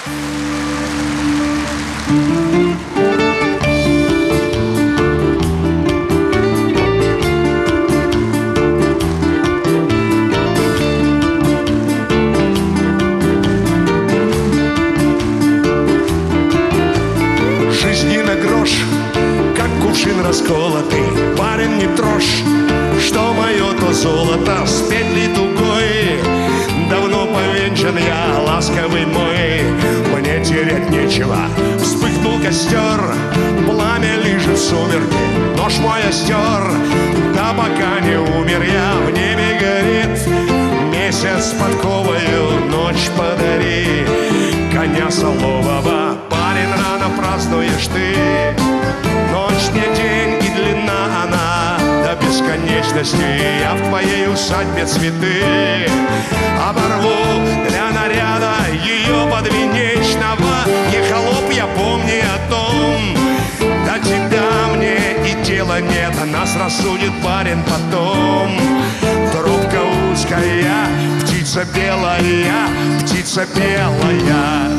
Расколотый парень, не трожь, что мое, то золото с петли тугой. Давно повенчан я, ласковый мой, мне терять нечего. Вспыхнул костер, пламя лижет сумерки, нож мой остер. Да пока не умер я, в небе горит месяц подковою, ночь подари. Коня солового, парень, рано празднуешь ты. Ночь не день и длина она до бесконечности. Я в твоей усадьбе цветы оборву для наряда ее подвенечного. Не холоп, я помни о том, до тебя мне и дела нет, нас рассудит парень потом. Тропка узкая, птица белая, птица белая.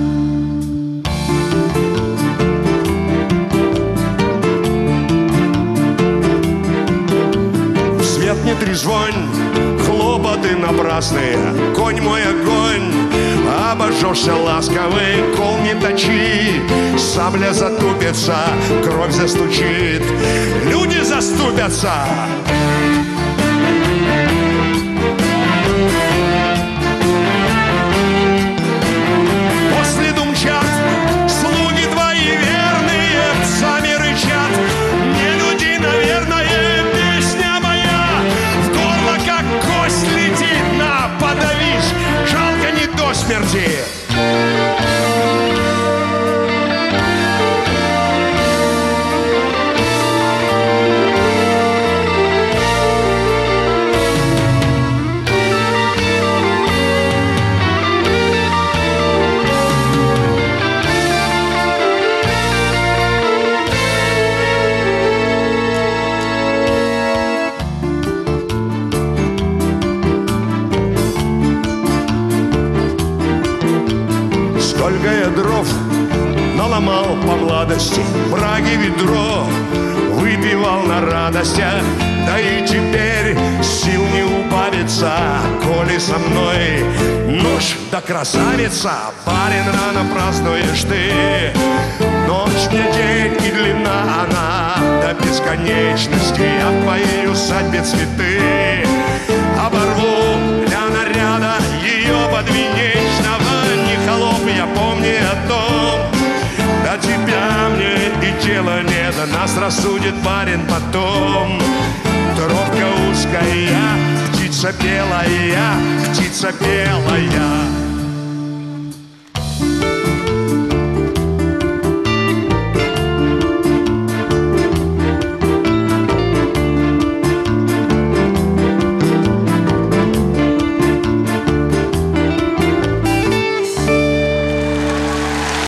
Не трезвонь, хлопоты напрасные, конь мой огонь. Обожжешься ласковый, кол не точи, сабля затупится, кровь застучит, люди заступятся. После думчат слуги твои верные сами рычат. Не люди, наверное, подавишь, жалко не до смерти. Сколько я дров наломал по младости, браги ведро выпивал на радостях. Да и теперь сил не убавится, коли со мной нож да красавица. Парень, рано празднуешь ты, ночь не день и длина она до бесконечности. Я в твоей усадьбе цветы оборву для наряда ее подвенечного. Не холоп, я помни о том, до тебя мне и дела нет, нас рассудит парень потом. Тропка узкая, птица белая, птица белая.